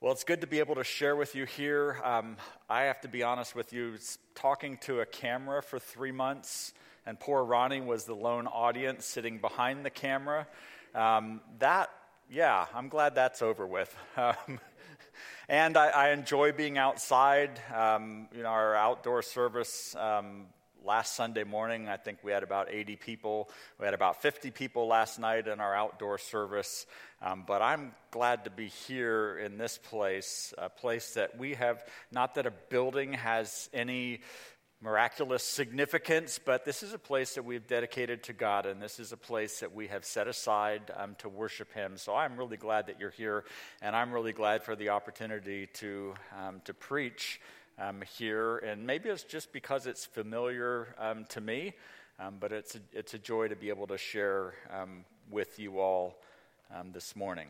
Well, it's good to be able to share with you here. I have to be honest with you, talking to a camera for 3 months, and poor Ronnie was the lone audience sitting behind the camera. I'm glad that's over with. And I enjoy being outside. Our outdoor service last Sunday morning, I think we had about 80 people. We had about 50 people last night in our outdoor service. But I'm glad to be here in this place, a place that we have, not that a building has any miraculous significance, but this is a place that we've dedicated to God, and this is a place that we have set aside to worship Him. So I'm really glad that you're here, and I'm really glad for the opportunity to preach here. And maybe it's just because it's familiar to me, but it's a joy to be able to share with you all this morning.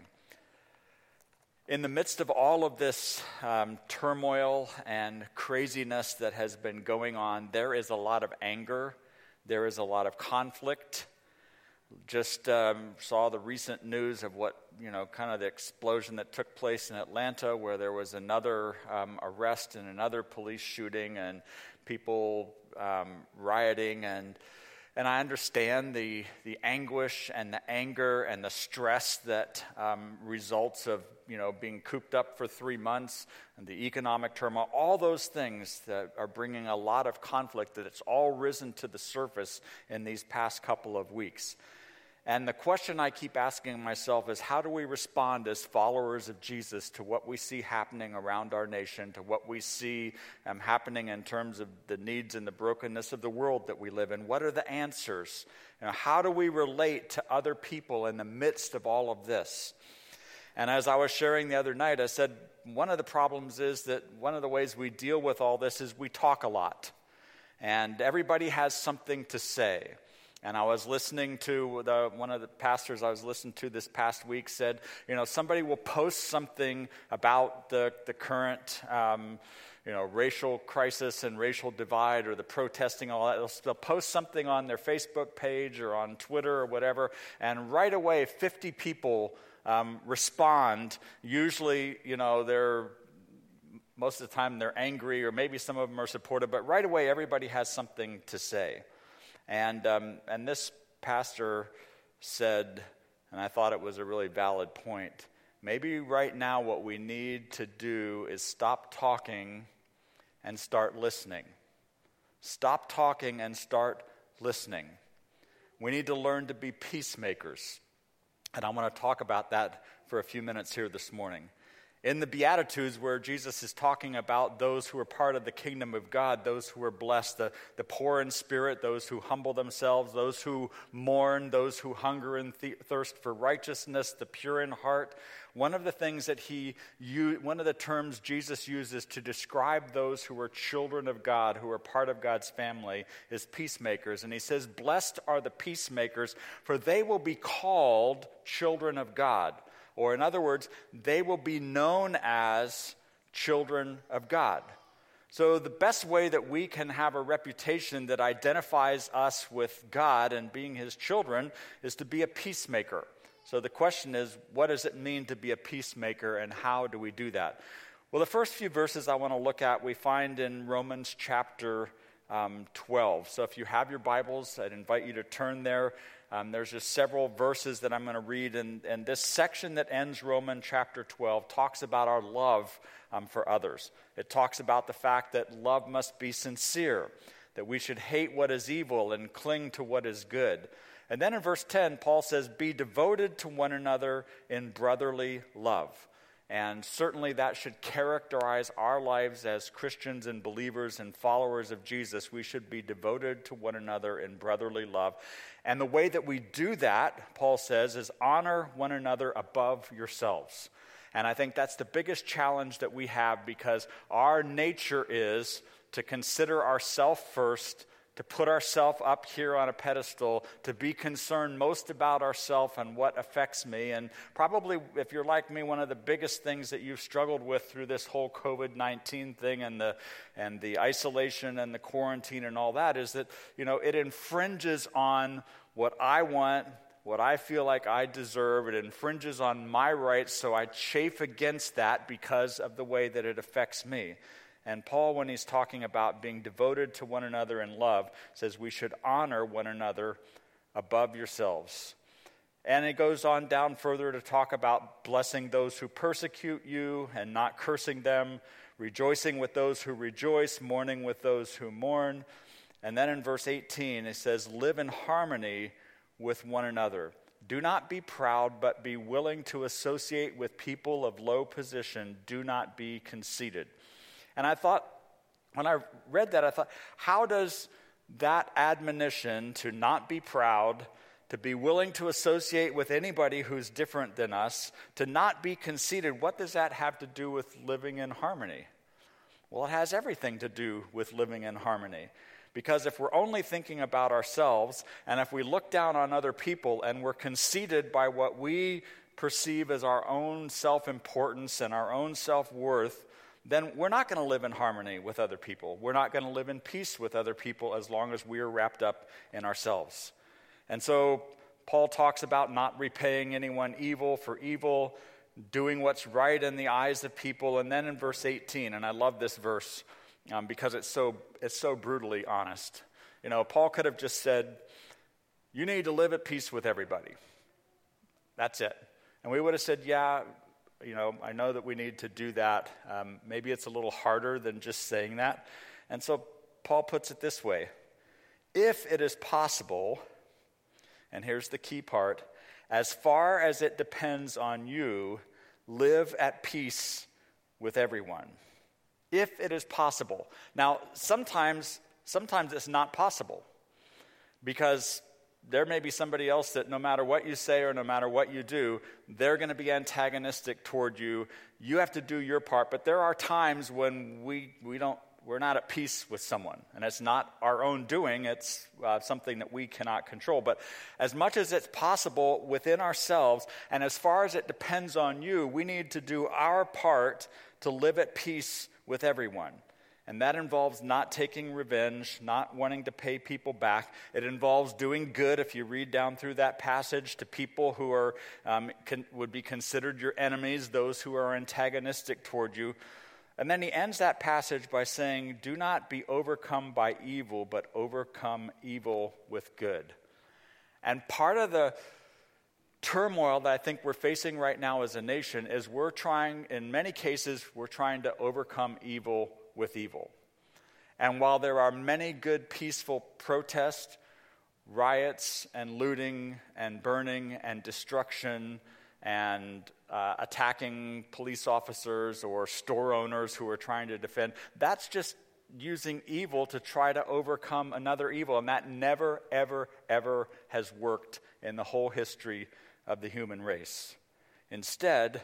In the midst of all of this turmoil and craziness that has been going on, there is a lot of anger. There is a lot of conflict. Just saw the recent news of what, kind of the explosion that took place in Atlanta, where there was another arrest and another police shooting and people rioting. And I understand the anguish and the anger and the stress that results of, being cooped up for 3 months and the economic turmoil, all those things that are bringing a lot of conflict, that it's all risen to the surface in these past couple of weeks. And the question I keep asking myself is, how do we respond as followers of Jesus to what we see happening around our nation, to what we see happening in terms of the needs and the brokenness of the world that we live in? What are the answers? How do we relate to other people in the midst of all of this? And as I was sharing the other night, I said one of the problems is that one of the ways we deal with all this is we talk a lot. And everybody has something to say. And I was listening to one of the pastors I was listening to this past week said, somebody will post something about the current, racial crisis and racial divide or the protesting, all that. They'll post something on their Facebook page or on Twitter or whatever, and right away 50 people respond. Usually, most of the time they're angry, or maybe some of them are supportive, but right away everybody has something to say. And this pastor said, and I thought it was a really valid point, maybe right now what we need to do is stop talking and start listening. Stop talking and start listening. We need to learn to be peacemakers. And I want to talk about that for a few minutes here this morning. In the Beatitudes, where Jesus is talking about those who are part of the kingdom of God, those who are blessed, the poor in spirit, those who humble themselves, those who mourn, those who hunger and thirst for righteousness, the pure in heart, one of the terms Jesus uses to describe those who are children of God, who are part of God's family, is peacemakers. And he says, "Blessed are the peacemakers, for they will be called children of God." Or in other words, they will be known as children of God. So the best way that we can have a reputation that identifies us with God and being His children is to be a peacemaker. So the question is, what does it mean to be a peacemaker, and how do we do that? Well, the first few verses I want to look at, we find in Romans chapter 12. So if you have your Bibles, I'd invite you to turn there. There's just several verses that I'm going to read, and this section that ends Romans chapter 12 talks about our love for others. It talks about the fact that love must be sincere, that we should hate what is evil and cling to what is good. And then in verse 10, Paul says, "Be devoted to one another in brotherly love." And certainly that should characterize our lives as Christians and believers and followers of Jesus. We should be devoted to one another in brotherly love. And the way that we do that, Paul says, is honor one another above yourselves. And I think that's the biggest challenge that we have, because our nature is to consider ourselves first, to put ourselves up here on a pedestal, to be concerned most about ourselves and what affects me. And probably, if you're like me, one of the biggest things that you've struggled with through this whole COVID-19 thing and the isolation and the quarantine and all that is that, it infringes on what I want, what I feel like I deserve. It infringes on my rights, so I chafe against that because of the way that it affects me. And Paul, when he's talking about being devoted to one another in love, says we should honor one another above yourselves. And it goes on down further to talk about blessing those who persecute you and not cursing them, rejoicing with those who rejoice, mourning with those who mourn. And then in verse 18, it says, live in harmony with one another. Do not be proud, but be willing to associate with people of low position. Do not be conceited. And I thought, when I read that, I thought, how does that admonition to not be proud, to be willing to associate with anybody who's different than us, to not be conceited, what does that have to do with living in harmony? Well, it has everything to do with living in harmony. Because if we're only thinking about ourselves, and if we look down on other people and we're conceited by what we perceive as our own self-importance and our own self-worth, then we're not going to live in harmony with other people. We're not going to live in peace with other people as long as we are wrapped up in ourselves. And so Paul talks about not repaying anyone evil for evil, doing what's right in the eyes of people. And then in verse 18, and I love this verse because it's so brutally honest. You know, Paul could have just said, you need to live at peace with everybody. That's it. And we would have said, yeah, you know, I know that we need to do that. Maybe it's a little harder than just saying that. And so Paul puts it this way. If it is possible, and here's the key part, as far as it depends on you, live at peace with everyone. If it is possible. Now, sometimes it's not possible because there may be somebody else that no matter what you say or no matter what you do, they're going to be antagonistic toward you. You have to do your part, but there are times when we're not at peace with someone, and it's not our own doing, it's something that we cannot control. But as much as it's possible within ourselves, and as far as it depends on you, we need to do our part to live at peace with everyone. And that involves not taking revenge, not wanting to pay people back. It involves doing good, if you read down through that passage, to people who are would be considered your enemies, those who are antagonistic toward you. And then he ends that passage by saying, do not be overcome by evil, but overcome evil with good. And part of the turmoil that I think we're facing right now as a nation is in many cases, we're trying to overcome evil with evil. And while there are many good peaceful protests, riots and looting and burning and destruction and attacking police officers or store owners who are trying to defend, that's just using evil to try to overcome another evil. And that never, ever, ever has worked in the whole history of the human race. Instead,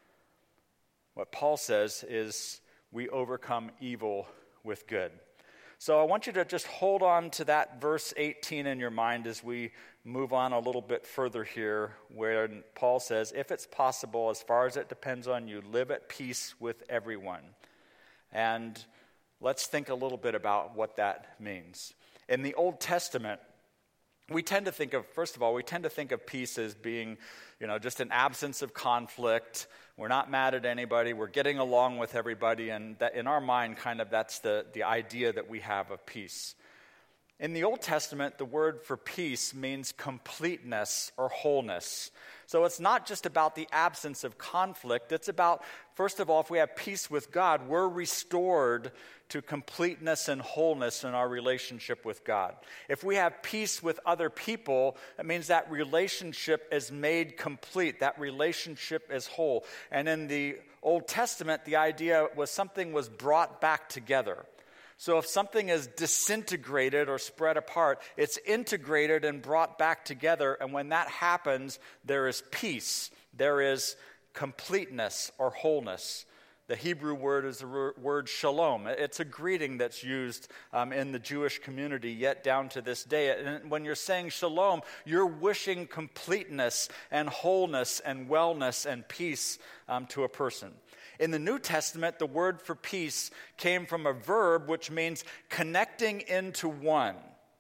what Paul says is we overcome evil with good. So I want you to just hold on to that verse 18 in your mind as we move on a little bit further here, where Paul says, if it's possible, as far as it depends on you, live at peace with everyone. And let's think a little bit about what that means. In the Old Testament, we tend to think of peace as being, just an absence of conflict. We're not mad at anybody. We're getting along with everybody. And that in our mind, that's the idea that we have of peace. In the Old Testament, the word for peace means completeness or wholeness. So it's not just about the absence of conflict. It's about, first of all, if we have peace with God, we're restored to completeness and wholeness in our relationship with God. If we have peace with other people, it means that relationship is made complete. That relationship is whole. And in the Old Testament, the idea was something was brought back together. So if something is disintegrated or spread apart, it's integrated and brought back together. And when that happens, there is peace. There is completeness or wholeness. The Hebrew word is the word shalom. It's a greeting that's used in the Jewish community yet down to this day. And when you're saying shalom, you're wishing completeness and wholeness and wellness and peace to a person. In the New Testament, the word for peace came from a verb which means connecting into one.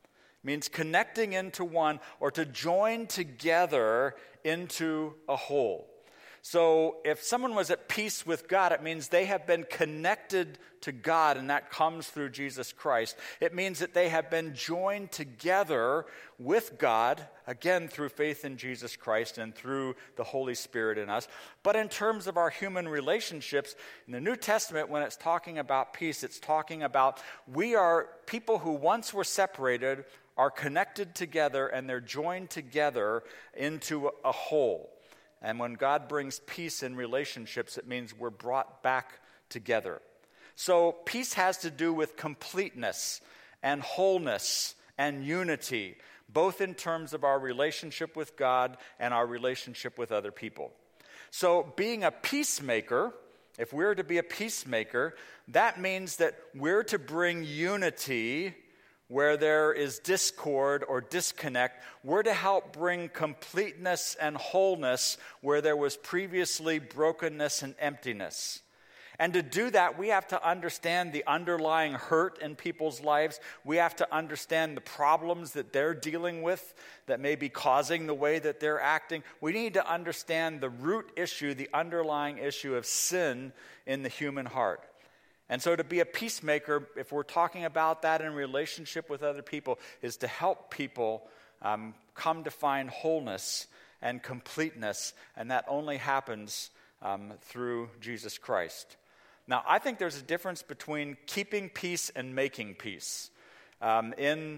means connecting into one or to join together into a whole. So if someone was at peace with God, it means they have been connected to God, and that comes through Jesus Christ. It means that they have been joined together with God, again, through faith in Jesus Christ and through the Holy Spirit in us. But in terms of our human relationships, in the New Testament, when it's talking about peace, it's talking about we are people who once were separated, are connected together, and they're joined together into a whole. And when God brings peace in relationships, it means we're brought back together. So peace has to do with completeness and wholeness and unity, both in terms of our relationship with God and our relationship with other people. So being a peacemaker, if we're to be a peacemaker, that means that we're to bring unity where there is discord or disconnect. We're to help bring completeness and wholeness where there was previously brokenness and emptiness. And to do that, we have to understand the underlying hurt in people's lives. We have to understand the problems that they're dealing with that may be causing the way that they're acting. We need to understand the root issue, the underlying issue of sin in the human heart. And so to be a peacemaker, if we're talking about that in relationship with other people, is to help people come to find wholeness and completeness, and that only happens through Jesus Christ. Now, I think there's a difference between keeping peace and making peace. In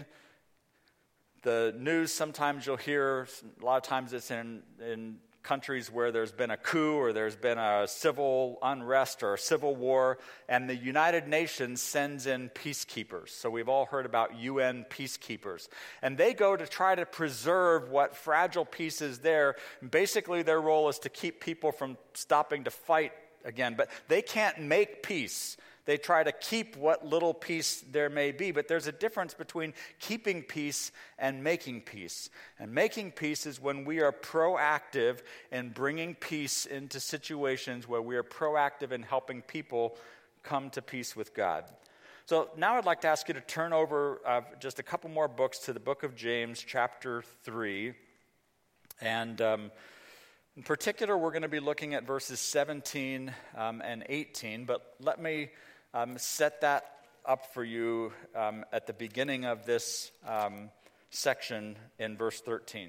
the news, sometimes you'll hear, a lot of times it's in countries where there's been a coup or there's been a civil unrest or a civil war, and the United Nations sends in peacekeepers. So we've all heard about UN peacekeepers. And they go to try to preserve what fragile peace is there. Basically, their role is to keep people from stopping to fight again. But they can't make peace. They try to keep what little peace there may be. But there's a difference between keeping peace and making peace. And making peace is when we are proactive in bringing peace into situations where we are proactive in helping people come to peace with God. So now I'd like to ask you to turn over just a couple more books to the book of James, chapter 3. And in particular, we're going to be looking at verses 17 and 18. But let me set that up for you at the beginning of this section in verse 13.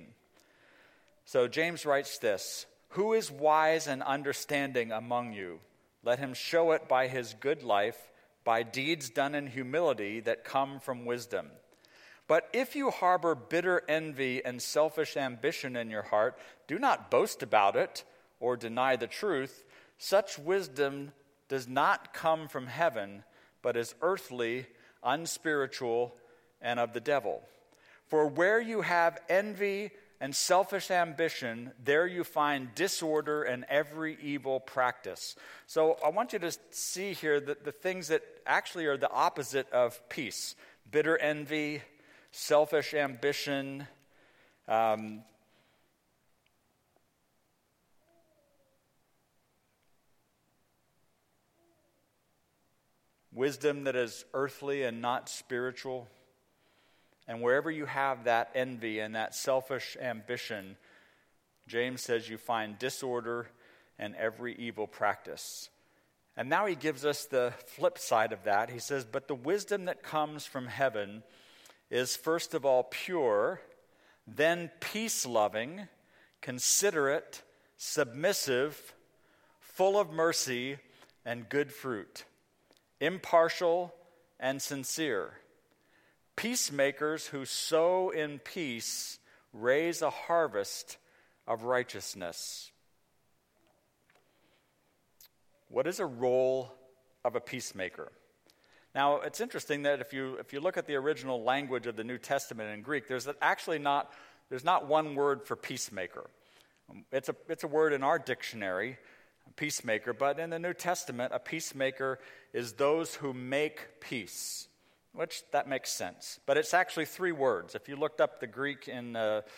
So James writes this: "Who is wise and understanding among you? Let him show it by his good life, by deeds done in humility that come from wisdom. But if you harbor bitter envy and selfish ambition in your heart, do not boast about it or deny the truth. Such wisdom does not come from heaven, but is earthly, unspiritual, and of the devil. For where you have envy and selfish ambition, there you find disorder and every evil practice." So I want you to see here that the things that actually are the opposite of peace: bitter envy, selfish ambition, wisdom that is earthly and not spiritual. And wherever you have that envy and that selfish ambition, James says you find disorder and every evil practice. And now he gives us the flip side of that. He says, "But the wisdom that comes from heaven is first of all pure, then peace-loving, considerate, submissive, full of mercy and good fruit, impartial and sincere. Peacemakers who sow in peace raise a harvest of righteousness." What is a role of a peacemaker? Now, it's interesting that if you look at the original language of the New Testament in Greek, there's not one word for peacemaker. It's a word in our dictionary, peacemaker, but in the New Testament, a peacemaker is those who make peace, which that makes sense. But it's actually three words. If you looked up the Greek in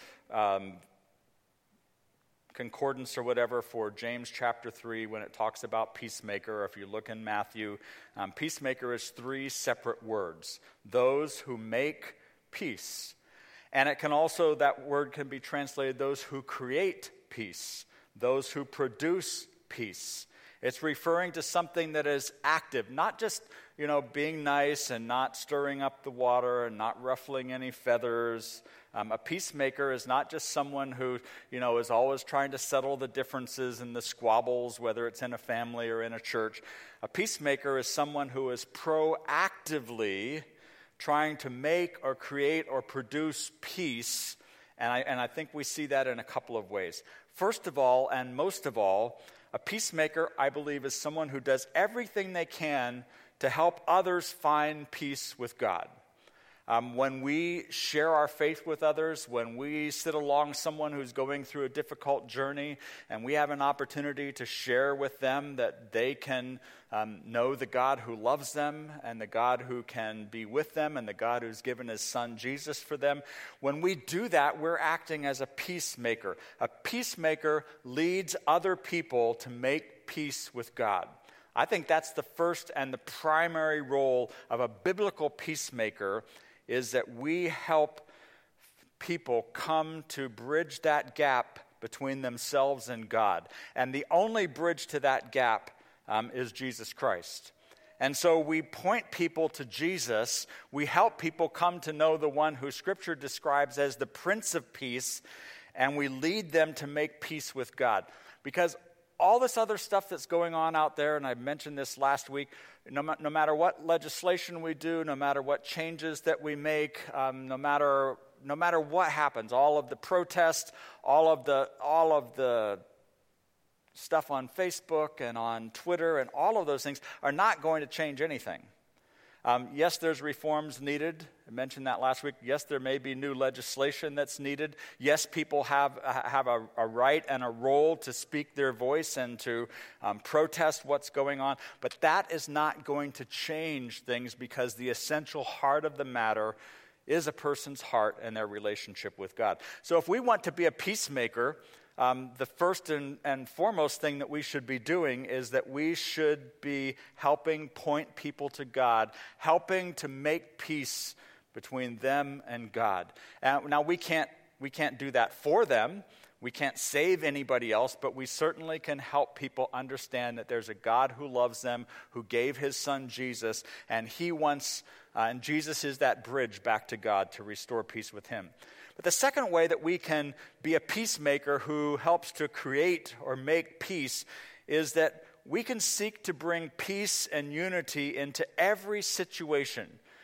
concordance or whatever for James chapter 3 when it talks about peacemaker, or if you look in Matthew, peacemaker is three separate words: those who make peace. And it can also, that word can be translated those who create peace, those who produce peace. It's referring to something that is active, not just, being nice and not stirring up the water and not ruffling any feathers. A peacemaker is not just someone who, is always trying to settle the differences and the squabbles, whether it's in a family or in a church. A peacemaker is someone who is proactively trying to make or create or produce peace. And I think we see that in a couple of ways. First of all, and most of all, a peacemaker, I believe, is someone who does everything they can to help others find peace with God. When we share our faith with others, when we sit along someone who's going through a difficult journey, and we have an opportunity to share with them that they can know the God who loves them and the God who can be with them and the God who's given his son Jesus for them, when we do that, we're acting as a peacemaker. A peacemaker leads other people to make peace with God. I think that's the first and the primary role of a biblical peacemaker, is that we help people come to bridge that gap between themselves and God. And the only bridge to that gap is Jesus Christ. And so we point people to Jesus. We help people come to know the one who Scripture describes as the Prince of Peace, and we lead them to make peace with God. Because all this other stuff that's going on out there, and I mentioned this last week, no matter what legislation we do, no matter what changes that we make, no matter what happens, all of the protests, all of the stuff on Facebook and on Twitter and all of those things are not going to change anything. Yes, there's reforms needed. I mentioned that last week. Yes, there may be new legislation that's needed. Yes, people have a right and a role to speak their voice and to protest what's going on. But that is not going to change things, because the essential heart of the matter is a person's heart and their relationship with God. So if we want to be a peacemaker, the first and foremost thing that we should be doing is that we should be helping point people to God, helping to make peace between them and God. Now, we can't do that for them. We can't save anybody else, but we certainly can help people understand that there's a God who loves them, who gave his son Jesus, and he wants, and Jesus is that bridge back to God to restore peace with him. But the second way that we can be a peacemaker who helps to create or make peace is that we can seek to bring peace and unity into every situation.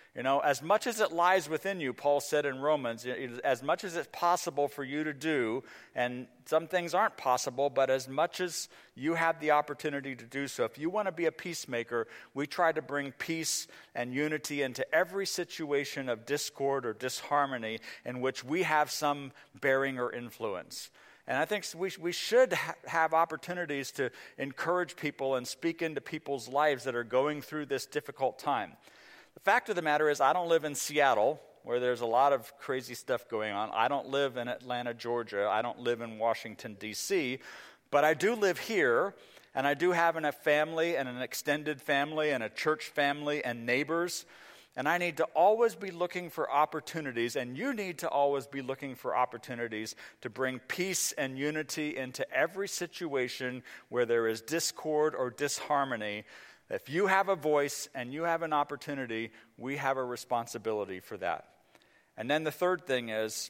As much as it lies within you, Paul said in Romans, as much as it's possible for you to do, and some things aren't possible, but as much as you have the opportunity to do so, if you want to be a peacemaker, we try to bring peace and unity into every situation of discord or disharmony in which we have some bearing or influence. And I think we should have opportunities to encourage people and speak into people's lives that are going through this difficult time. The fact of the matter is, I don't live in Seattle, where there's a lot of crazy stuff going on. I don't live in Atlanta, Georgia. I don't live in Washington, D.C., but I do live here, and I do have a family and an extended family and a church family and neighbors, and I need to always be looking for opportunities, and you need to always be looking for opportunities to bring peace and unity into every situation where there is discord or disharmony. If you have a voice and you have an opportunity, we have a responsibility for that. And then the third thing is,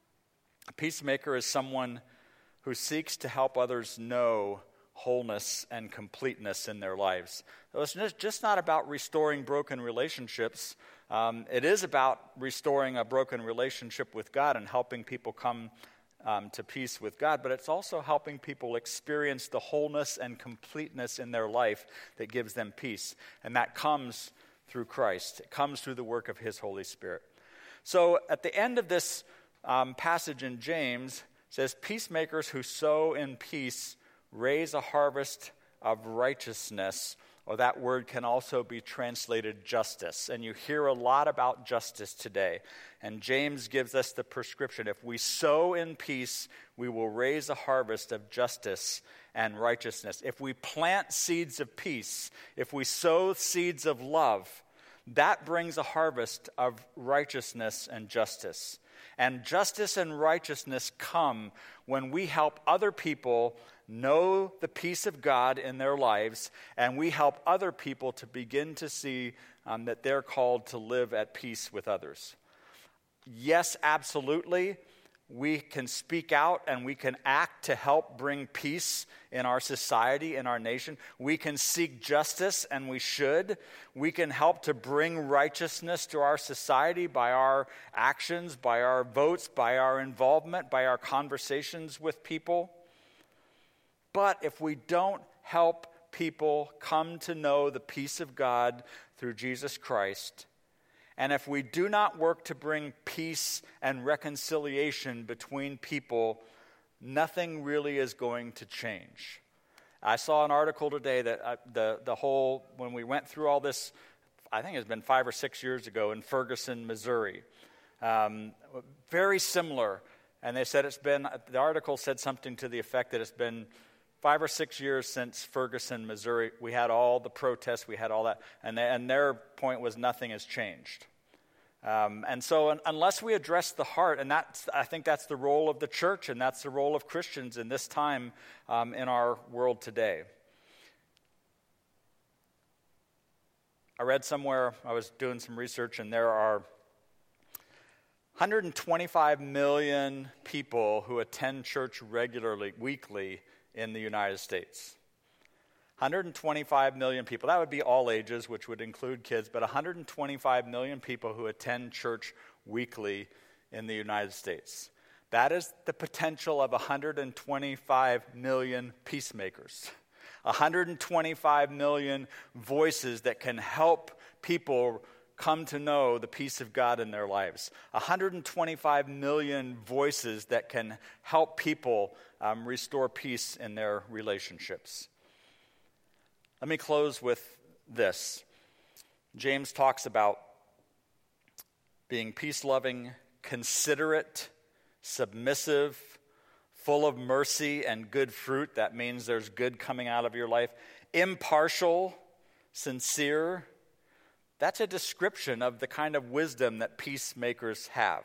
a peacemaker is someone who seeks to help others know wholeness and completeness in their lives. So it's just not about restoring broken relationships. It is about restoring a broken relationship with God and helping people come to peace with God, but it's also helping people experience the wholeness and completeness in their life that gives them peace. And that comes through Christ. It comes through the work of his Holy Spirit. So at the end of this passage in James, it says, peacemakers who sow in peace raise a harvest of righteousness, or that word can also be translated justice. And you hear a lot about justice today. And James gives us the prescription. If we sow in peace, we will raise a harvest of justice and righteousness. If we plant seeds of peace, if we sow seeds of love, that brings a harvest of righteousness and justice. And justice and righteousness come when we help other people know the peace of God in their lives, and we help other people to begin to see that they're called to live at peace with others. Yes, absolutely. We can speak out and we can act to help bring peace in our society, in our nation. We can seek justice, and we should. We can help to bring righteousness to our society by our actions, by our votes, by our involvement, by our conversations with people. But if we don't help people come to know the peace of God through Jesus Christ, and if we do not work to bring peace and reconciliation between people, nothing really is going to change. I saw an article today that when we went through all this, I think it's been 5 or 6 years ago in Ferguson, Missouri, very similar. And they said the article said something to the effect that it's been 5 or 6 years since Ferguson, Missouri. We had all the protests, we had all that, and their point was nothing has changed. And so unless we address the heart, and I think that's the role of the church, and that's the role of Christians in this time in our world today. I read somewhere, I was doing some research, and there are 125 million people who attend church regularly, weekly, in the United States. 125 million people. That would be all ages, which would include kids, but 125 million people who attend church weekly in the United States. That is the potential of 125 million peacemakers. 125 million voices that can help people come to know the peace of God in their lives. 125 million voices that can help people restore peace in their relationships. Let me close with this. James talks about being peace-loving, considerate, submissive, full of mercy and good fruit. That means there's good coming out of your life. Impartial, sincere. That's a description of the kind of wisdom that peacemakers have.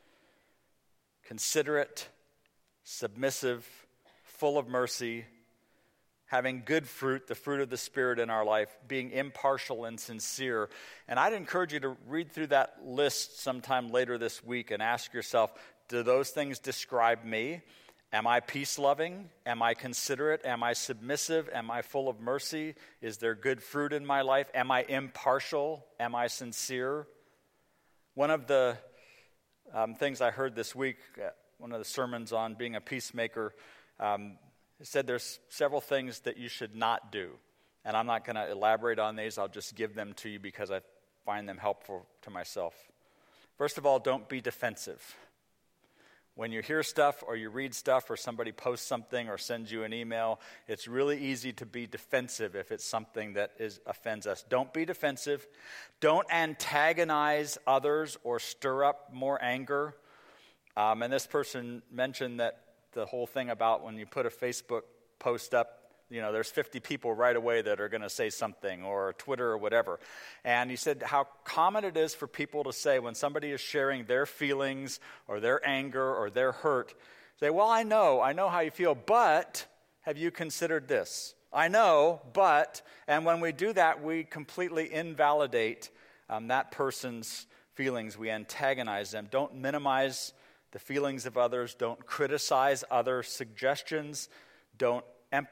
Considerate, submissive, full of mercy, having good fruit, the fruit of the Spirit in our life, being impartial and sincere. And I'd encourage you to read through that list sometime later this week and ask yourself, do those things describe me? Am I peace-loving? Am I considerate? Am I submissive? Am I full of mercy? Is there good fruit in my life? Am I impartial? Am I sincere? One of the things I heard this week, one of the sermons on being a peacemaker, it said there's several things that you should not do. And I'm not going to elaborate on these. I'll just give them to you because I find them helpful to myself. First of all, don't be defensive. When you hear stuff or you read stuff or somebody posts something or sends you an email, it's really easy to be defensive if it's something that offends us. Don't be defensive. Don't antagonize others or stir up more anger. And this person mentioned that the whole thing about when you put a Facebook post up, there's 50 people right away that are going to say something, or Twitter or whatever. And he said how common it is for people to say when somebody is sharing their feelings or their anger or their hurt, say, well, I know how you feel, but have you considered this? I know, but, and when we do that, we completely invalidate that person's feelings. We antagonize them. Don't minimize the feelings of others. Don't criticize other suggestions. Don't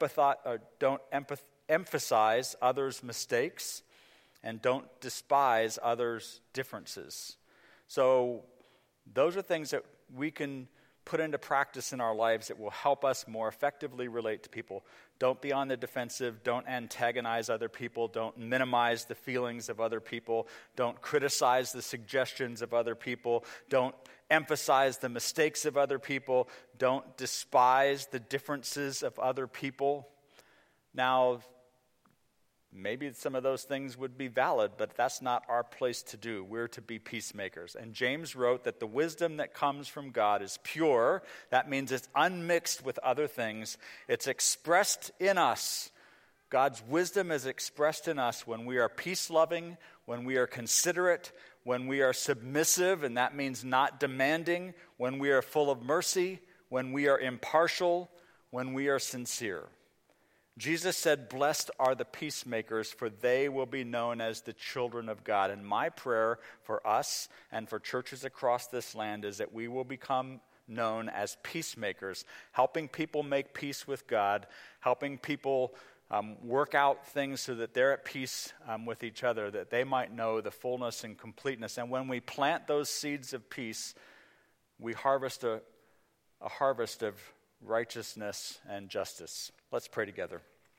emphasize others' mistakes, and don't despise others' differences. So those are things that we can put into practice in our lives that will help us more effectively relate to people. Don't be on the defensive. Don't antagonize other people. Don't minimize the feelings of other people. Don't criticize the suggestions of other people. Don't emphasize the mistakes of other people. Don't despise the differences of other people. Now, maybe some of those things would be valid, but that's not our place to do. We're to be peacemakers. And James wrote that the wisdom that comes from God is pure. That means it's unmixed with other things. It's expressed in us. God's wisdom is expressed in us when we are peace-loving, when we are considerate, when we are submissive, and that means not demanding, when we are full of mercy, when we are impartial, when we are sincere. Jesus said, "Blessed are the peacemakers, for they will be known as the children of God." And my prayer for us and for churches across this land is that we will become known as peacemakers, helping people make peace with God, helping people work out things so that they're at peace with each other, that they might know the fullness and completeness. And when we plant those seeds of peace, we harvest a harvest of righteousness and justice. Let's pray together.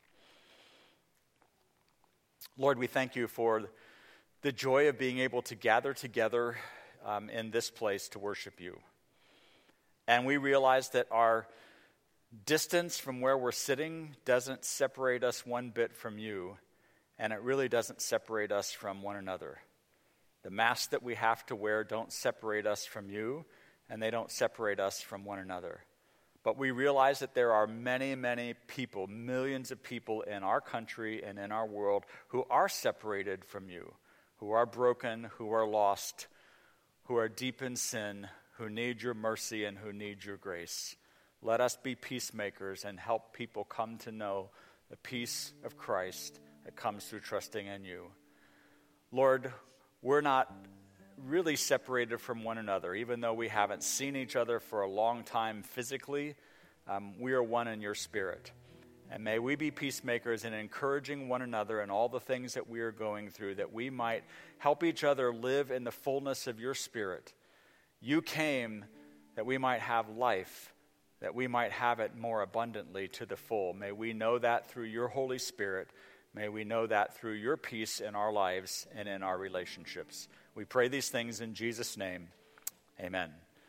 Lord, we thank you for the joy of being able to gather together in this place to worship you. And we realize that our distance from where we're sitting doesn't separate us one bit from you, and it really doesn't separate us from one another. The masks that we have to wear don't separate us from you, and they don't separate us from one another. But we realize that there are many, many people, millions of people in our country and in our world who are separated from you, who are broken, who are lost, who are deep in sin, who need your mercy and who need your grace. Let us be peacemakers and help people come to know the peace of Christ that comes through trusting in you. Lord, we're not really separated from one another, even though we haven't seen each other for a long time physically. We are one in your spirit. And may we be peacemakers in encouraging one another in all the things that we are going through, that we might help each other live in the fullness of your spirit. You came that we might have life, that we might have it more abundantly to the full. May we know that through your Holy Spirit. May we know that through your peace in our lives and in our relationships. We pray these things in Jesus' name. Amen.